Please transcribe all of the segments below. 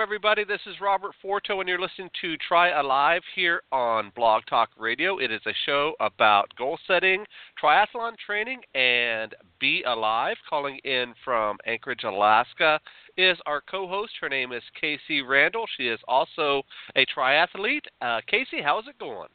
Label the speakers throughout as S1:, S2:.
S1: everybody. This is Robert Forto, and you're listening to Try Alive here on Blog Talk Radio. It is a show about goal setting, triathlon training, and Be Alive. Calling in from Anchorage, Alaska, is our co-host. Her name is Casey Randall. She is also a triathlete. Casey, how's it going?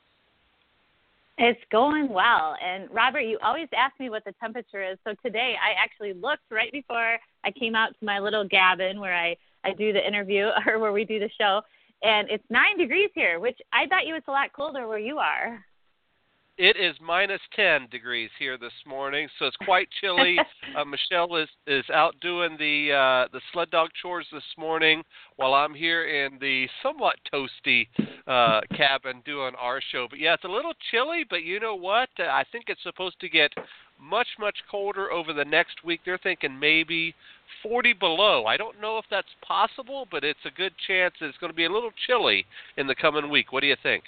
S2: It's going well. And Robert, you always ask me what the temperature is. So today I actually looked right before I came out to my little cabin where I do the interview or where we do the show. And it's 9 degrees here, which I bet you it's a lot colder where you are.
S1: It is minus 10 degrees here this morning, so it's quite chilly. Michelle is out doing the sled dog chores this morning while I'm here in the somewhat toasty cabin doing our show. But yeah, it's a little chilly, but you know what? I think it's supposed to get much, much colder over the next week. They're thinking maybe 40 below. I don't know if that's possible, but it's a good chance it's going to be a little chilly in the coming week. What do you think?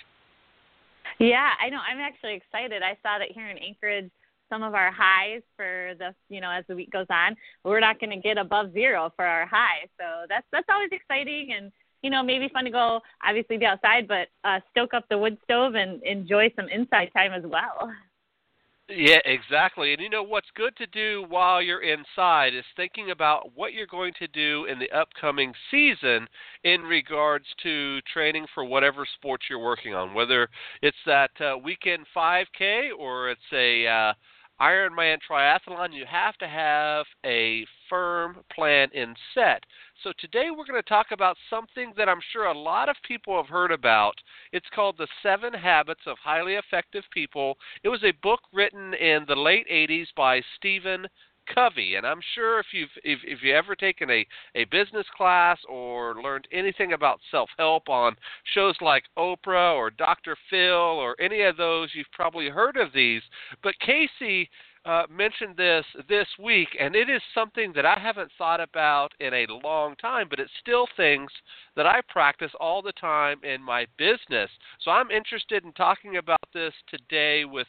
S2: Yeah, I know. I'm actually excited. I saw that here in Anchorage, some of our highs for the, as the week goes on, we're not going to get above zero for our high. So that's always exciting and, maybe fun to go, obviously be outside, but stoke up the wood stove and enjoy some inside time as well.
S1: Yeah, exactly. And what's good to do while you're inside is thinking about what you're going to do in the upcoming season in regards to training for whatever sports you're working on, whether it's that weekend 5K or it's a Ironman triathlon. You have to have a firm plan in set. So today we're going to talk about something that I'm sure a lot of people have heard about. It's called The 7 Habits of Highly Effective People. It was a book written in the late 80s by Stephen Covey, and I'm sure if you've ever taken a business class or learned anything about self-help on shows like Oprah or Dr. Phil or any of those, you've probably heard of these. But Casey mentioned this week, and it is something that I haven't thought about in a long time, but it's still things that I practice all the time in my business. So I'm interested in talking about this today with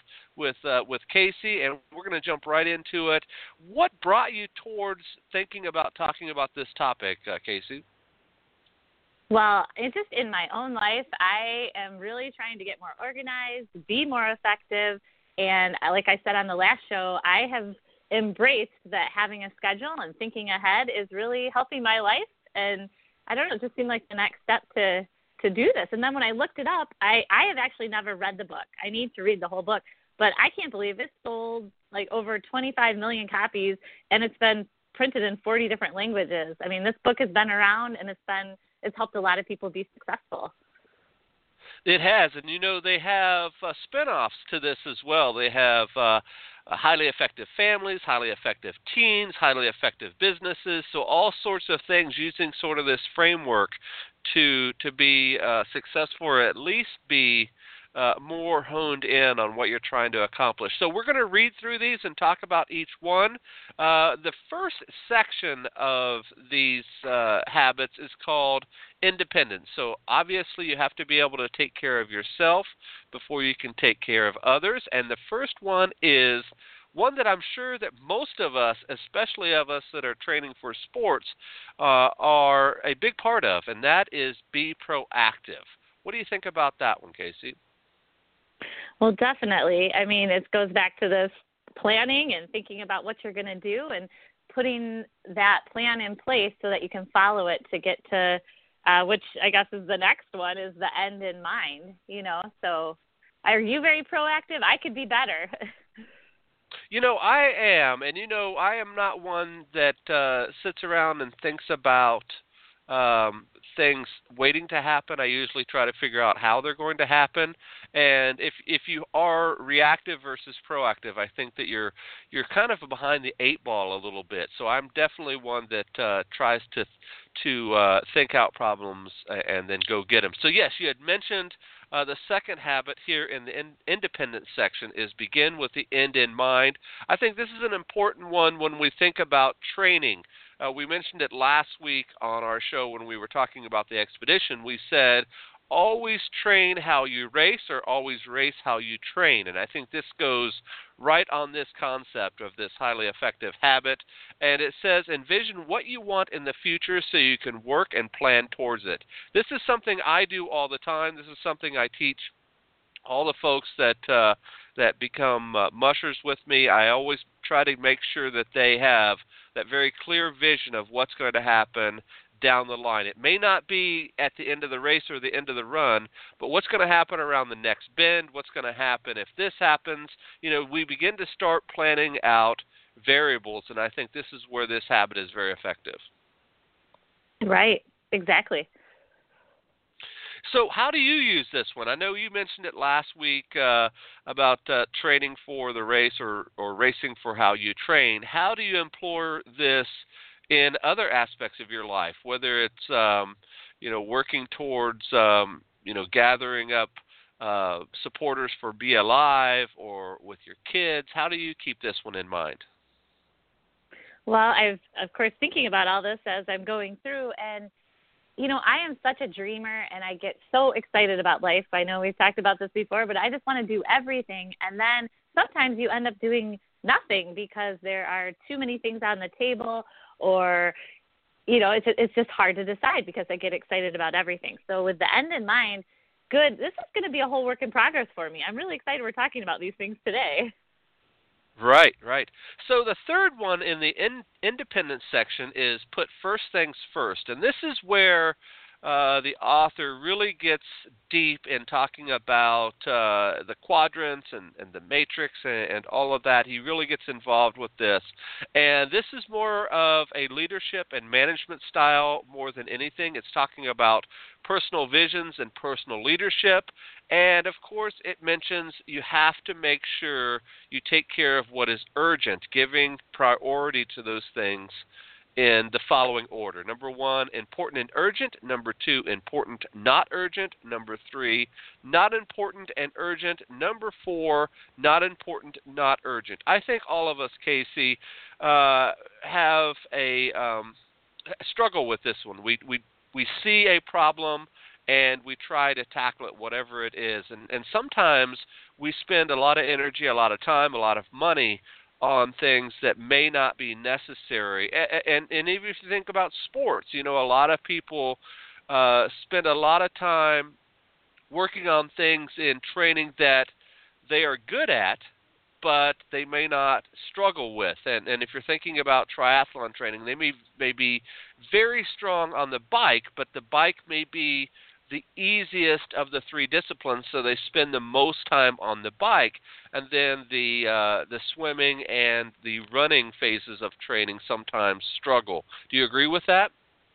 S1: Casey, and we're going to jump right into it. What brought you towards thinking about talking about this topic, Casey?
S2: Well, it's just in my own life, I am really trying to get more organized, be more effective. And like I said on the last show, I have embraced that having a schedule and thinking ahead is really helping my life. And I don't know, it just seemed like the next step to do this. And then when I looked it up, I have actually never read the book. I need to read the whole book. But I can't believe it sold like over 25 million copies, and it's been printed in 40 different languages. I mean, this book has been around, and it's helped a lot of people be successful.
S1: It has, and they have spin-offs to this as well. They have highly effective families, highly effective teens, highly effective businesses, so all sorts of things using sort of this framework to be successful or at least be more honed in on what you're trying to accomplish. So we're going to read through these and talk about each one. The first section of these habits is called independence. So obviously you have to be able to take care of yourself before you can take care of others. And the first one is one that I'm sure that most of us, especially of us that are training for sports, are a big part of, and that is be proactive. What do you think about that one, Casey?
S2: Well, definitely. I mean, it goes back to this planning and thinking about what you're going to do and putting that plan in place so that you can follow it to get to, which I guess is the next one, is the end in mind, So are you very proactive? I could be better.
S1: I am. And, I am not one that sits around and thinks about things waiting to happen. I usually try to figure out how they're going to happen. And if you are reactive versus proactive, I think that you're kind of behind the 8 ball a little bit. So I'm definitely one that tries to think out problems and then go get them. So yes, you had mentioned the second habit here in the independence section is begin with the end in mind. I think this is an important one when we think about training. We mentioned it last week on our show when we were talking about the expedition. We said always train how you race or always race how you train. And I think this goes right on this concept of this highly effective habit. And it says, envision what you want in the future so you can work and plan towards it. This is something I do all the time. This is something I teach all the folks that become mushers with me. I always try to make sure that they have that very clear vision of what's going to happen down the line. It may not be at the end of the race or the end of the run, but what's going to happen around the next bend, what's going to happen if this happens. We begin to start planning out variables, and I think this is where this habit is very effective.
S2: Right, exactly.
S1: So how do you use this one? I know you mentioned it last week about training for the race or racing for how you train. How do you employ this in other aspects of your life, whether it's working towards gathering up supporters for Be Alive or with your kids? How do you keep this one in mind?
S2: Well, I've, of course, thinking about all this as I'm going through, and I am such a dreamer, and I get so excited about life. I know we've talked about this before, but I just want to do everything. And then sometimes you end up doing nothing because there are too many things on the table, or, it's just hard to decide because I get excited about everything. So with the end in mind, good. This is going to be a whole work in progress for me. I'm really excited we're talking about these things today.
S1: Right. So the third one in the independence section is put first things first. And this is where the author really gets deep in talking about the quadrants and the matrix and all of that. He really gets involved with this. And this is more of a leadership and management style more than anything. It's talking about personal visions and personal leadership. And, of course, it mentions you have to make sure you take care of what is urgent, giving priority to those things in the following order. Number 1, important and urgent. Number 2, important, not urgent. Number 3, not important and urgent. Number 4, not important, not urgent. I think all of us, Casey, have a struggle with this one. We see a problem and we try to tackle it, whatever it is. And sometimes we spend a lot of energy, a lot of time, a lot of money on things that may not be necessary. And even if you think about sports, a lot of people spend a lot of time working on things in training that they are good at, but they may not struggle with. And if you're thinking about triathlon training, they may be very strong on the bike, but the bike may be the easiest of the 3 disciplines, so they spend the most time on the bike. And then the swimming and the running phases of training sometimes struggle. Do you agree with that?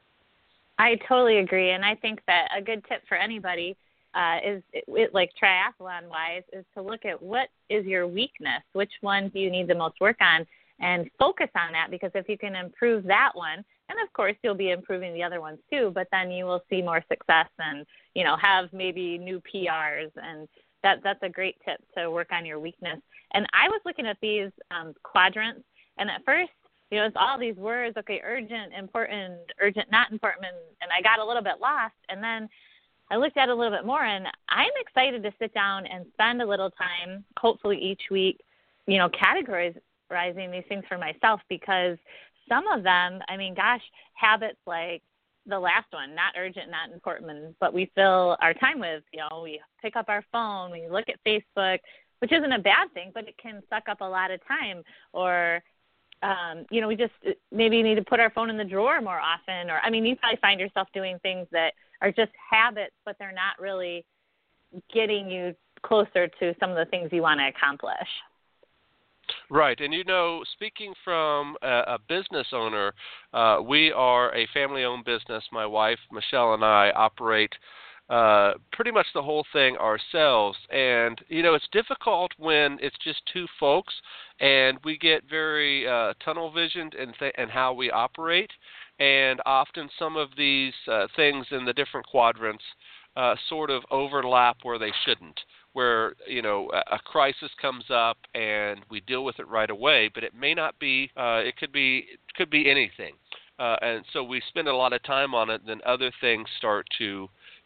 S2: I totally agree, and I think that a good tip for anybody is, like triathlon-wise, is to look at what is your weakness, which one do you need the most work on, and focus on that, because if you can improve that one, and of course you'll be improving the other ones too, but then you will see more success and, have maybe new PRs, and that's a great tip to work on your weakness. And I was looking at these quadrants, and at first, it's all these words, okay, urgent, important, urgent, not important, and I got a little bit lost, and then I looked at it a little bit more, and I'm excited to sit down and spend a little time, hopefully each week, categorizing these things for myself, because some of them, habits like the last one, not urgent, not important, but we fill our time with, we pick up our phone, we look at Facebook, which isn't a bad thing, but it can suck up a lot of time. Or, we just maybe need to put our phone in the drawer more often. Or, you probably find yourself doing things that are just habits, but they're not really getting you closer to some of the things you want to accomplish.
S1: Right. And, speaking from a business owner, we are a family-owned business. My wife, Michelle, and I operate pretty much the whole thing ourselves. And, it's difficult when it's just 2 folks, and we get very tunnel-visioned in how we operate. And often some of these things in the different quadrants sort of overlap where they shouldn't, where, a crisis comes up and we deal with it right away, but it may not be, it could be anything. And so we spend a lot of time on it, then other things start to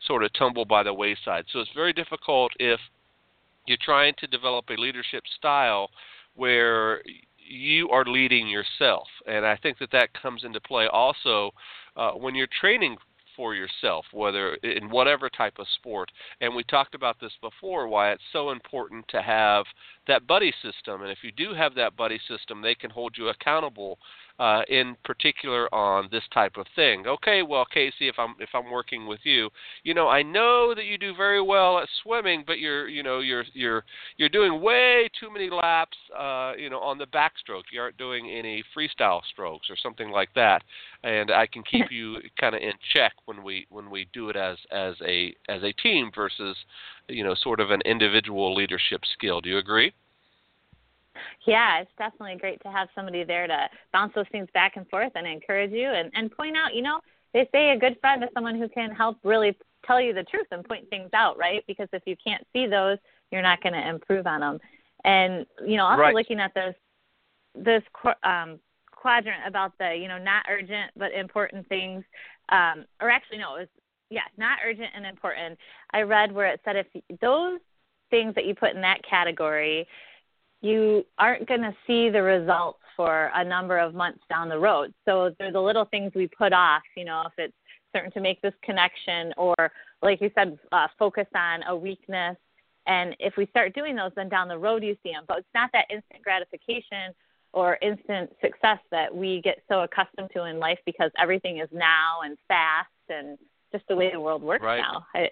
S1: sort of tumble by the wayside. So it's very difficult if you're trying to develop a leadership style where you are leading yourself. And I think that that comes into play also when you're training for yourself, whether in whatever type of sport. And we talked about this before, why it's so important to have that buddy system. And if you do have that buddy system, they can hold you accountable in particular on this type of thing. Okay, well, Casey, if I'm working with you, I know that you do very well at swimming, but you're doing way too many laps, on the backstroke. You aren't doing any freestyle strokes or something like that, and I can keep you kind of in check when we do it as a team versus, sort of an individual leadership skill. Do you agree?
S2: Yeah, it's definitely great to have somebody there to bounce those things back and forth and encourage you and point out, they say a good friend is someone who can help really tell you the truth and point things out, right? Because if you can't see those, you're not going to improve on them. And, also
S1: right.
S2: Looking at this quadrant about the, not urgent but important things, or actually, no, it was, not urgent and important. I read where it said if those things that you put in that category, you aren't going to see the results for a number of months down the road. So they're the little things we put off, if it's starting to make this connection or, like you said, focus on a weakness. And if we start doing those, then down the road you see them. But it's not that instant gratification or instant success that we get so accustomed to in life because everything is now and fast and just the way the world works
S1: right.
S2: now.
S1: I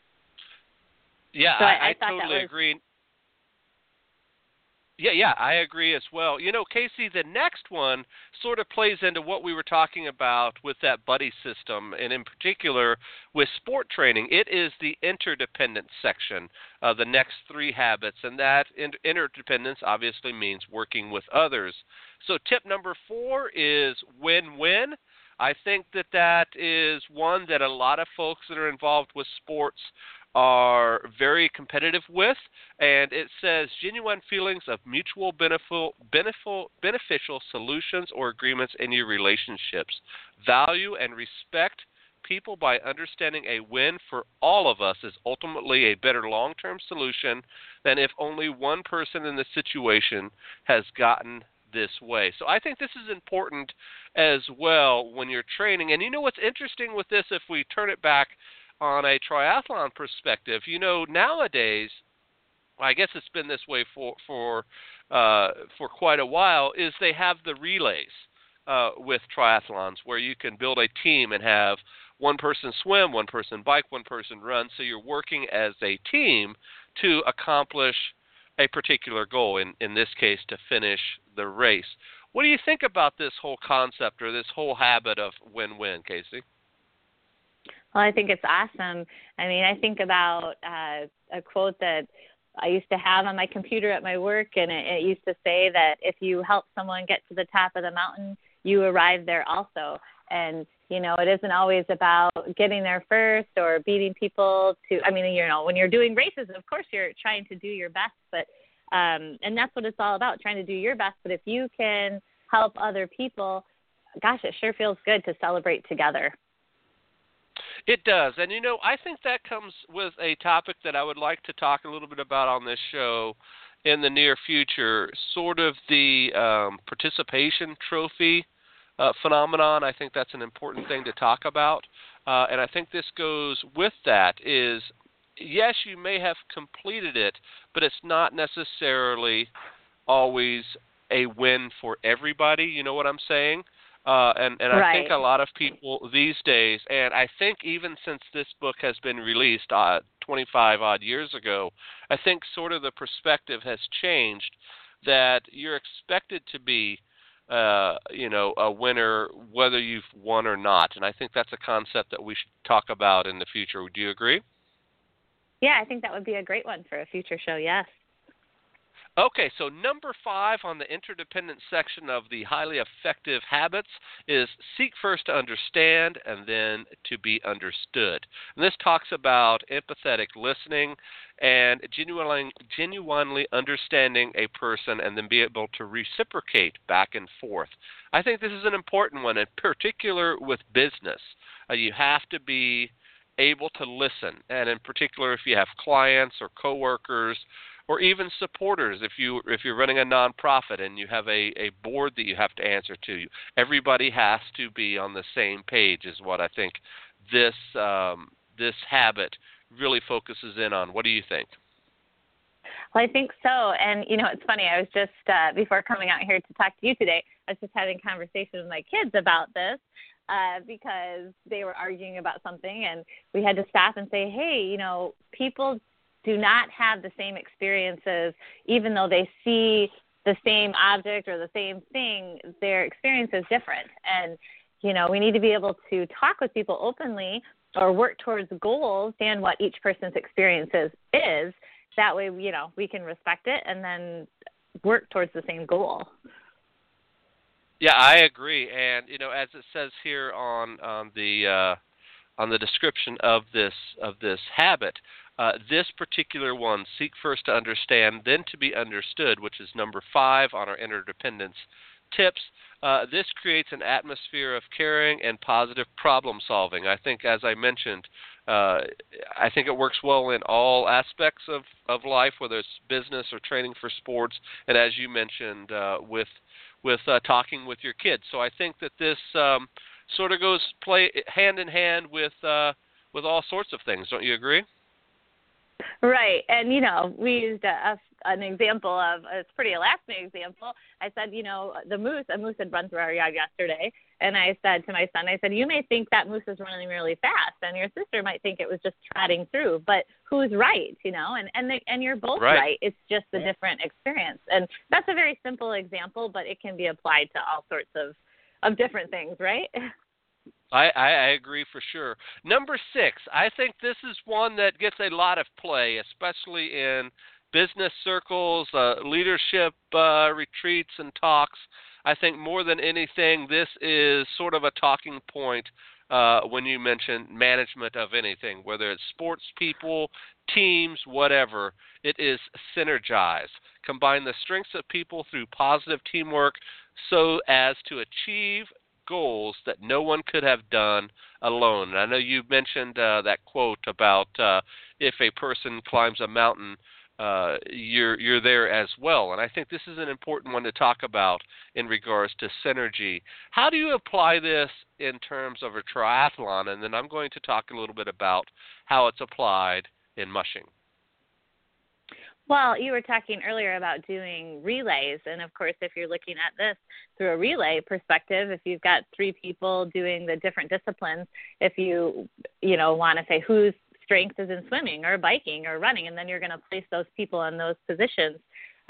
S1: totally agree. Yeah, I agree as well. Casey, the next one sort of plays into what we were talking about with that buddy system, and in particular with sport training. It is the interdependence section of the next three habits, and that interdependence obviously means working with others. So tip number 4 is win-win. I think that is one that a lot of folks that are involved with sports are very competitive with, and it says genuine feelings of mutual beneficial solutions or agreements in your relationships. Value and respect people by understanding a win for all of us is ultimately a better long-term solution than if only one person in the situation has gotten this way. So I think this is important as well when you're training. And what's interesting with this, if we turn it back on a triathlon perspective, nowadays, I guess it's been this way for quite a while, is they have the relays with triathlons where you can build a team and have one person swim, one person bike, one person run. So you're working as a team to accomplish a particular goal, in this case, to finish the race. What do you think about this whole concept or this whole habit of win-win, Casey?
S2: Well, I think it's awesome. I think about a quote that I used to have on my computer at my work, and it used to say that if you help someone get to the top of the mountain, you arrive there also. And, it isn't always about getting there first or beating people to, when you're doing races, of course you're trying to do your best, but, and that's what it's all about, trying to do your best. But if you can help other people, gosh, it sure feels good to celebrate together.
S1: It does. And, I think that comes with a topic that I would like to talk a little bit about on this show in the near future, sort of the participation trophy phenomenon. I think that's an important thing to talk about. And I think this goes with that is, yes, you may have completed it, but it's not necessarily always a win for everybody. You know what I'm saying? And right. I think a lot of people these days, and I think even since this book has been released 25-odd years ago, I think sort of the perspective has changed that you're expected to be, a winner whether you've won or not. And I think that's a concept that we should talk about in the future. Do you agree?
S2: Yeah, I think that would be a great one for a future show, yes.
S1: Okay, so number 5 on the interdependent section of the highly effective habits is seek first to understand and then to be understood. And this talks about empathetic listening and genuinely understanding a person and then be able to reciprocate back and forth. I think this is an important one, in particular with business. You have to be able to listen, and in particular if you have clients or coworkers or even supporters, if you're running a nonprofit and you have a board that you have to answer to, everybody has to be on the same page is what I think this habit really focuses in on. What do you think?
S2: Well, I think so. And, it's funny. I was just, before coming out here to talk to you today, I was just having a conversation with my kids about this because they were arguing about something. And we had to stop and say, hey, people do not have the same experiences, even though they see the same object or the same thing, their experience is different. And, we need to be able to talk with people openly or work towards goals and what each person's experiences is. That way, we can respect it and then work towards the same goal.
S1: Yeah, I agree. And, as it says here on the description of this habit, this particular one, seek first to understand, then to be understood, which is number 5 on our interdependence tips. This creates an atmosphere of caring and positive problem solving. I think, as I mentioned, I think it works well in all aspects of life, whether it's business or training for sports, and as you mentioned, with talking with your kids. So I think that this sort of play hand in hand with all sorts of things. Don't you agree?
S2: Right. And, we used an example of, it's a pretty elaborate example. I said, a moose had run through our yard yesterday. And I said to my son, you may think that moose is running really fast, and your sister might think it was just trotting through, but who's right, and you're both right. It's just a different experience. And that's a very simple example, but it can be applied to all sorts of different things, right?
S1: I agree for sure. Number 6, I think this is one that gets a lot of play, especially in business circles, leadership retreats and talks. I think more than anything, this is sort of a talking point when you mention management of anything, whether it's sports people, teams, whatever. It is synergize. Combine the strengths of people through positive teamwork so as to achieve goals that no one could have done alone. And I know you mentioned that quote about if a person climbs a mountain, you're there as well. And I think this is an important one to talk about in regards to synergy. How do you apply this in terms of a triathlon? And then I'm going to talk a little bit about how it's applied in mushing.
S2: Well, you were talking earlier about doing relays, and of course, if you're looking at this through a relay perspective, if you've got 3 people doing the different disciplines, if you want to say whose strength is in swimming or biking or running, and then you're going to place those people in those positions,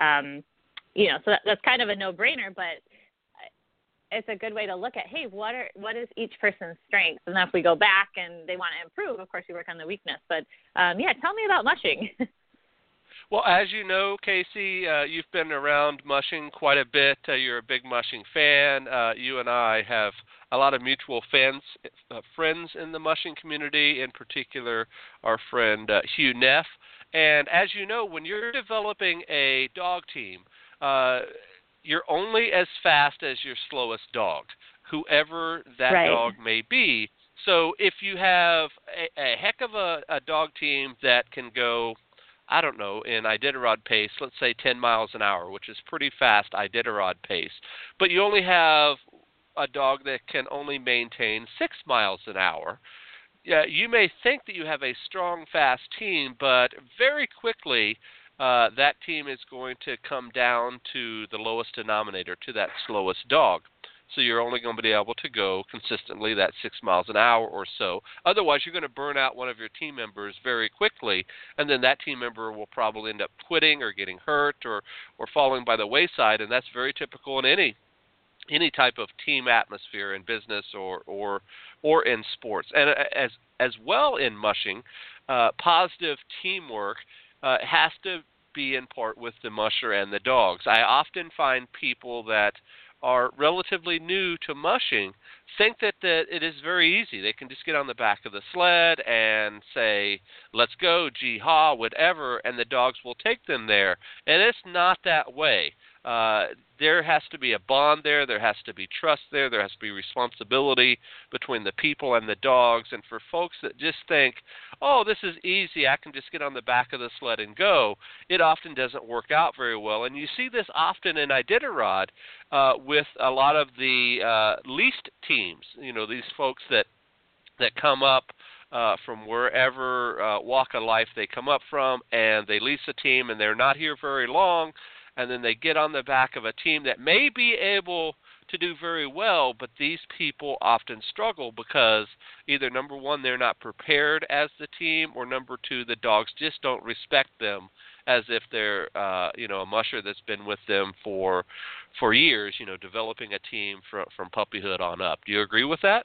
S2: so that's kind of a no-brainer, but it's a good way to look at, hey, what is each person's strength? And then if we go back and they want to improve, of course, you work on the weakness. But, tell me about mushing.
S1: Well, as you know, Casey, you've been around mushing quite a bit. You're a big mushing fan. You and I have a lot of mutual friends in the mushing community, in particular our friend Hugh Neff. And as you know, when you're developing a dog team, you're only as fast as your slowest dog, whoever that
S2: right.
S1: dog may be. So if you have a heck of a dog team that can go, I don't know, in Iditarod pace, let's say 10 miles an hour, which is pretty fast Iditarod pace, but you only have a dog that can only maintain 6 miles an hour, you may think that you have a strong, fast team, but very quickly that team is going to come down to the lowest denominator, to that slowest dog. So you're only going to be able to go consistently that 6 miles an hour or so. Otherwise, you're going to burn out one of your team members very quickly, and then that team member will probably end up quitting or getting hurt or falling by the wayside, and that's very typical in any type of team atmosphere in business or in sports. And as well in mushing, positive teamwork has to be in part with the musher and the dogs. I often find people that are relatively new to mushing think that it is very easy. They can just get on the back of the sled and say, let's go, gee haw, whatever, and the dogs will take them there. And it's not that way. there has to be a bond there. There has to be trust there. There has to be responsibility between the people and the dogs. And for folks that just think, oh, this is easy, I can just get on the back of the sled and go, it often doesn't work out very well. And you see this often in Iditarod with a lot of the leased teams, these folks that come up from wherever walk of life they come up from, and they lease a team, and they're not here very long, and then they get on the back of a team that may be able to do very well, but these people often struggle because either, number one, they're not prepared as the team, or number two, the dogs just don't respect them as if they're, a musher that's been with them for years, developing a team from puppyhood on up. Do you agree with that?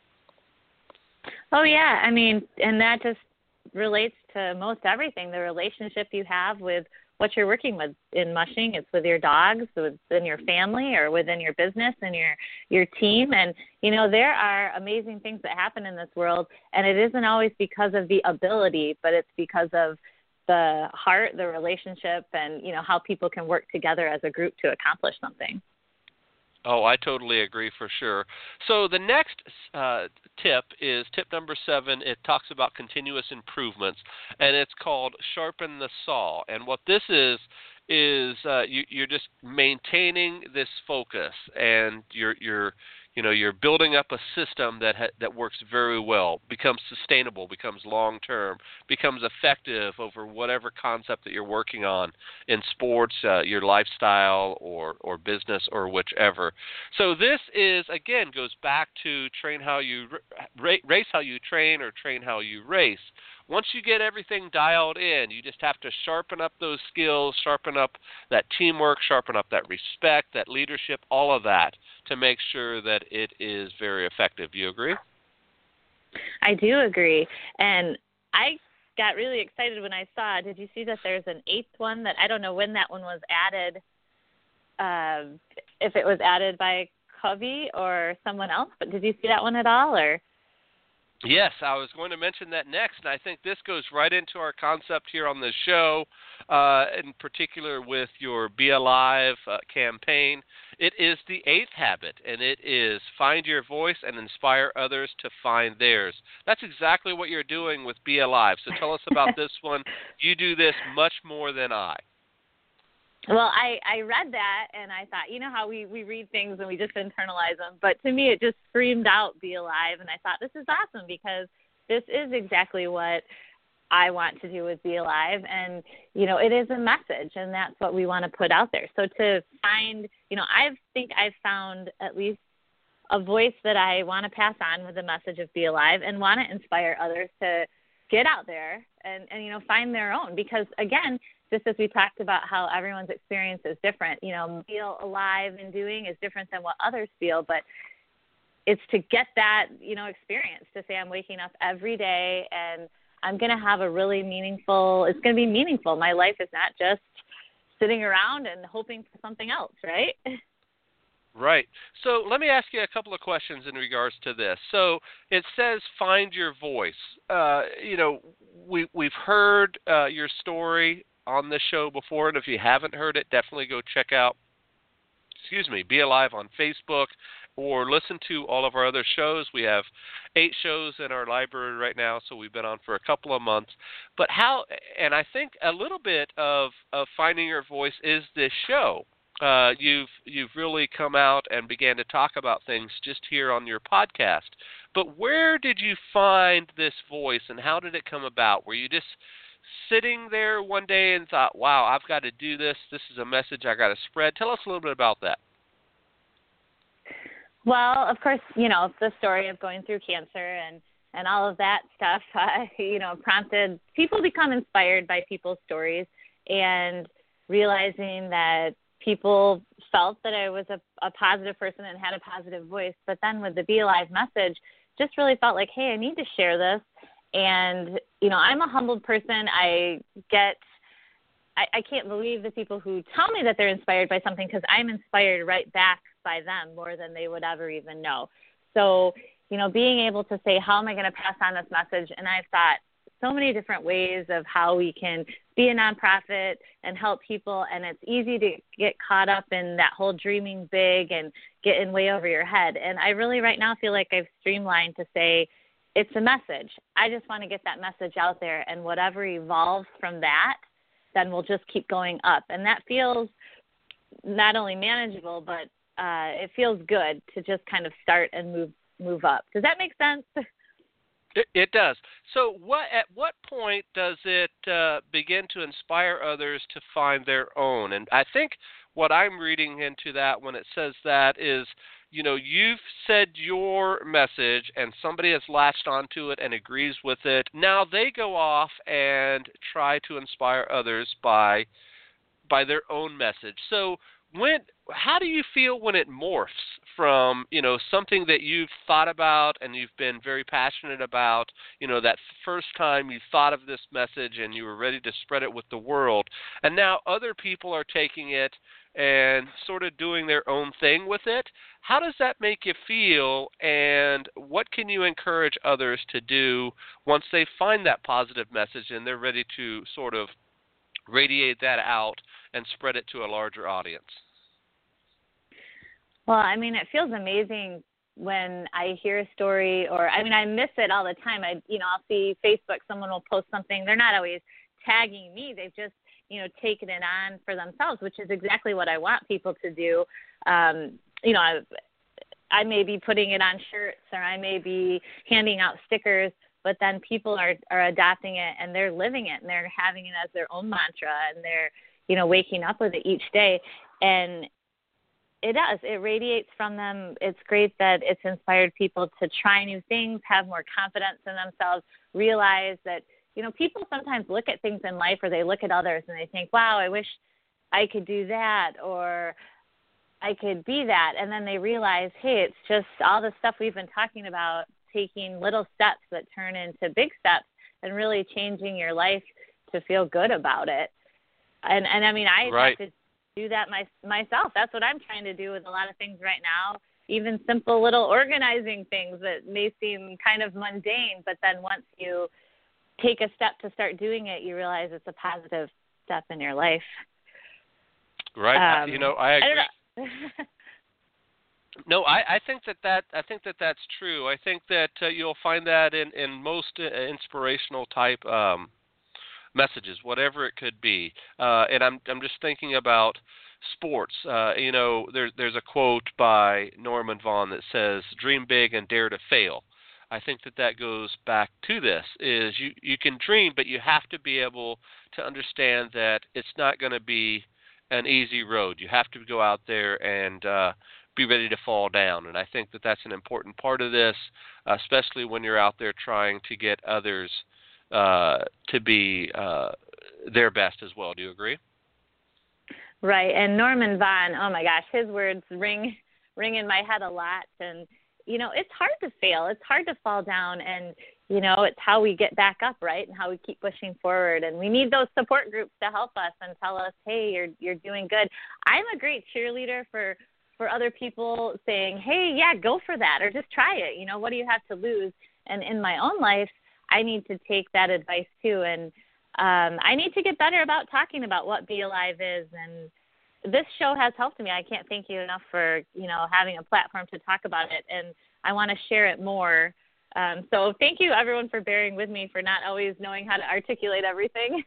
S2: Oh, yeah. I mean, and that just relates to most everything, the relationship you have with what you're working with in mushing. It's with your dogs, within your family, or within your business and your team. And, there are amazing things that happen in this world, and it isn't always because of the ability, but it's because of the heart, the relationship, and, how people can work together as a group to accomplish something.
S1: Oh, I totally agree for sure. So the next tip is tip number 7. It talks about continuous improvements, and it's called sharpen the saw. And what this is you're just maintaining this focus, and you're building up a system that works very well, becomes sustainable, becomes long-term, becomes effective over whatever concept that you're working on in sports, your lifestyle, or business, or whichever. So this again, goes back to train how you race how you train, or train how you race. Once you get everything dialed in, you just have to sharpen up those skills, sharpen up that teamwork, sharpen up that respect, that leadership, all of that, to make sure that it is very effective. Do you agree?
S2: I do agree. And I got really excited when I saw, did you see that there's an 8th one that I don't know when that one was added, if it was added by Covey or someone else, but did you see that one at all? Or?
S1: Yes, I was going to mention that next, and I think this goes right into our concept here on the show, in particular with your Be Alive campaign. It is the 8th habit, and it is find your voice and inspire others to find theirs. That's exactly what you're doing with Be Alive. So tell us about this one. You do this much more than I.
S2: Well, I read that, and I thought, how we read things and we just internalize them. But to me, it just screamed out, Be Alive. And I thought, this is awesome, because this is exactly what I want to do with Be Alive. And, it is a message, and that's what we want to put out there. So to find, I think I've found at least a voice that I want to pass on with the message of Be Alive, and want to inspire others to get out there and find their own. Because, again, just as we talked about how everyone's experience is different, feel alive in doing is different than what others feel, but it's to get that, experience, to say I'm waking up every day and I'm going to have a really it's going to be meaningful. My life is not just sitting around and hoping for something else, right?
S1: Right. So let me ask you a couple of questions in regards to this. So it says find your voice. We've heard your story on this show before, and if you haven't heard it, definitely go check out, Be Alive on Facebook, or listen to all of our other shows. We have 8 shows in our library right now, so we've been on for a couple of months. But and I think a little bit of finding your voice is this show. You've really come out and began to talk about things just here on your podcast. But where did you find this voice, and how did it come about? Were you just sitting there one day and thought, wow, I've got to do this. This is a message I got to spread. Tell us a little bit about that.
S2: Well, of course, the story of going through cancer and all of that stuff, prompted people become inspired by people's stories, and realizing that people felt that I was a positive person and had a positive voice. But then with the Be Alive message, just really felt like, hey, I need to share this. And, I'm a humbled person. I can't believe the people who tell me that they're inspired by something, because I'm inspired right back by them more than they would ever even know. So, being able to say, how am I going to pass on this message? And I thought, so many different ways of how we can be a nonprofit and help people, and it's easy to get caught up in that whole dreaming big and getting way over your head. And I really right now feel like I've streamlined to say it's a message. I just want to get that message out there, and whatever evolves from that, then we'll just keep going up. And that feels not only manageable, but it feels good to just kind of start and move up. Does that make sense?
S1: It does. So at what point does it begin to inspire others to find their own? And I think what I'm reading into that when it says that is, you've said your message and somebody has latched onto it and agrees with it. Now they go off and try to inspire others by their own message. So how do you feel when it morphs from, something that you've thought about and you've been very passionate about, that first time you thought of this message and you were ready to spread it with the world, and now other people are taking it and sort of doing their own thing with it? How does that make you feel, and what can you encourage others to do once they find that positive message and they're ready to sort of radiate that out and spread it to a larger audience?
S2: Well, I mean, it feels amazing when I hear a story, or I miss it all the time. I'll see Facebook, someone will post something. They're not always tagging me. They've just, taken it on for themselves, which is exactly what I want people to do. I may be putting it on shirts, or I may be handing out stickers, but then people are adopting it and they're living it and they're having it as their own mantra, and they're, waking up with it each day. And it radiates from them. It's great that it's inspired people to try new things, have more confidence in themselves, realize that, people sometimes look at things in life, or they look at others and they think, wow, I wish I could do that, or I could be that. And then they realize, hey, it's just all the stuff we've been talking about, taking little steps that turn into big steps and really changing your life to feel good about it. And I
S1: Right.
S2: have to do that myself. That's what I'm trying to do with a lot of things right now, even simple little organizing things that may seem kind of mundane, but then once you take a step to start doing it, you realize it's a positive step in your life.
S1: Right. I agree.
S2: I don't know.
S1: No, I think that's true. I think that you'll find that in most inspirational type messages, whatever it could be. And I'm just thinking about sports. There's a quote by Norman Vaughn that says, "Dream big and dare to fail." I think that goes back to this, is you can dream, but you have to be able to understand that it's not going to be an easy road. You have to go out there and be ready to fall down. And I think that's an important part of this, especially when you're out there trying to get others to be their best as well. Do you agree?
S2: Right. And Norman Vaughn, oh my gosh, his words ring in my head a lot. And, it's hard to fail. It's hard to fall down. And, it's how we get back up, right? And how we keep pushing forward. And we need those support groups to help us and tell us, hey, you're doing good. I'm a great cheerleader for other people saying, hey, yeah, go for that, or just try it. What do you have to lose? And in my own life, I need to take that advice too. And I need to get better about talking about what Be Alive is. And this show has helped me. I can't thank you enough for, having a platform to talk about it. And I want to share it more. So thank you, everyone, for bearing with me for not always knowing how to articulate everything.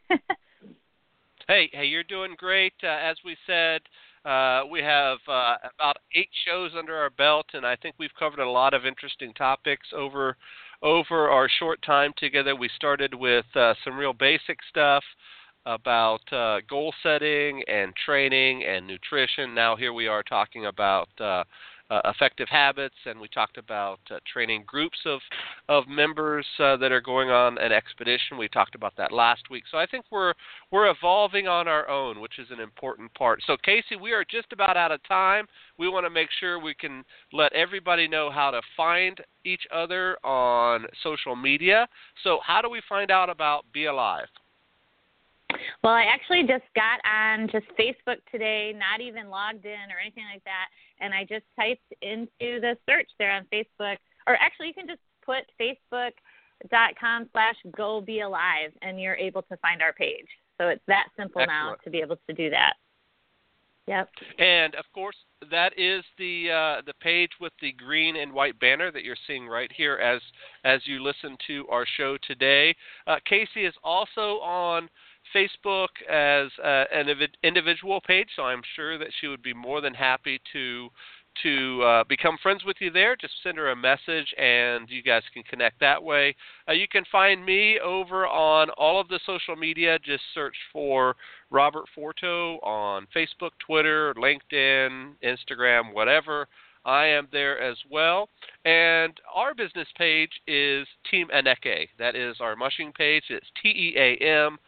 S1: Hey, you're doing great. As we said, we have about 8 shows under our belt, and I think we've covered a lot of interesting topics over our short time together. We started with some real basic stuff about goal setting and training and nutrition. Now here we are talking about effective habits, and we talked about training groups of members that are going on an expedition. We talked about that last week. So I think we're evolving on our own, which is an important part. So Casey, we are just about out of time. We want to make sure we can let everybody know how to find each other on social media. So how do we find out about Be Alive?
S2: Well, I actually just got on just Facebook today, not even logged in or anything like that, and I just typed into the search there on Facebook, or actually you can just put Facebook facebook.com/gobealive, and you're able to find our page. So it's that simple now to be able to do that. Yep.
S1: And of course, that is the page with the green and white banner that you're seeing right here as you listen to our show today. Casey is also on Facebook as an individual page, so I'm sure that she would be more than happy to become friends with you there. Just send her a message, and you guys can connect that way. You can find me over on all of the social media. Just search for Robert Forto on Facebook, Twitter, LinkedIn, Instagram, whatever. I am there as well. And our business page is Team Aneke. That is our mushing page. It's TEAMINEKA.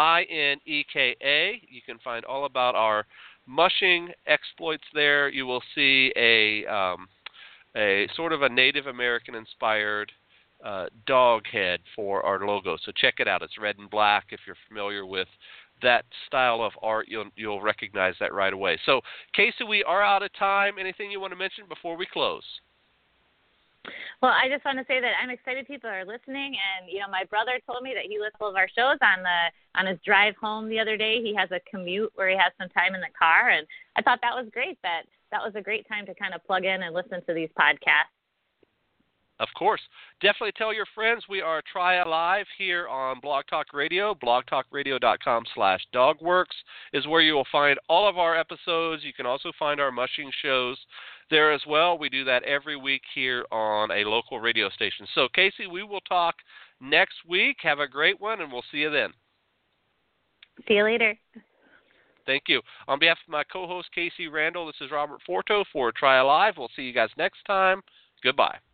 S1: You can find all about our mushing exploits there. You will see a sort of a Native American inspired dog head for our logo. So check it out. It's red and black. If you're familiar with that style of art, you'll recognize that right away. So Casey, we are out of time. Anything you want to mention before we close?
S2: Well, I just want to say that I'm excited people are listening, and my brother told me that he listened to all of our shows on his drive home the other day. He has a commute where he has some time in the car, and I thought that was great. That was a great time to kind of plug in and listen to these podcasts.
S1: Of course. Definitely tell your friends. We are Try Alive here on Blog Talk Radio. blogtalkradio.com/dogworks is where you will find all of our episodes. You can also find our mushing shows there as well. We do that every week here on a local radio station. So, Casey, we will talk next week. Have a great one, and we'll see you then.
S2: See you later.
S1: Thank you. On behalf of my co-host, Casey Randall, this is Robert Forto for Try Alive. We'll see you guys next time. Goodbye.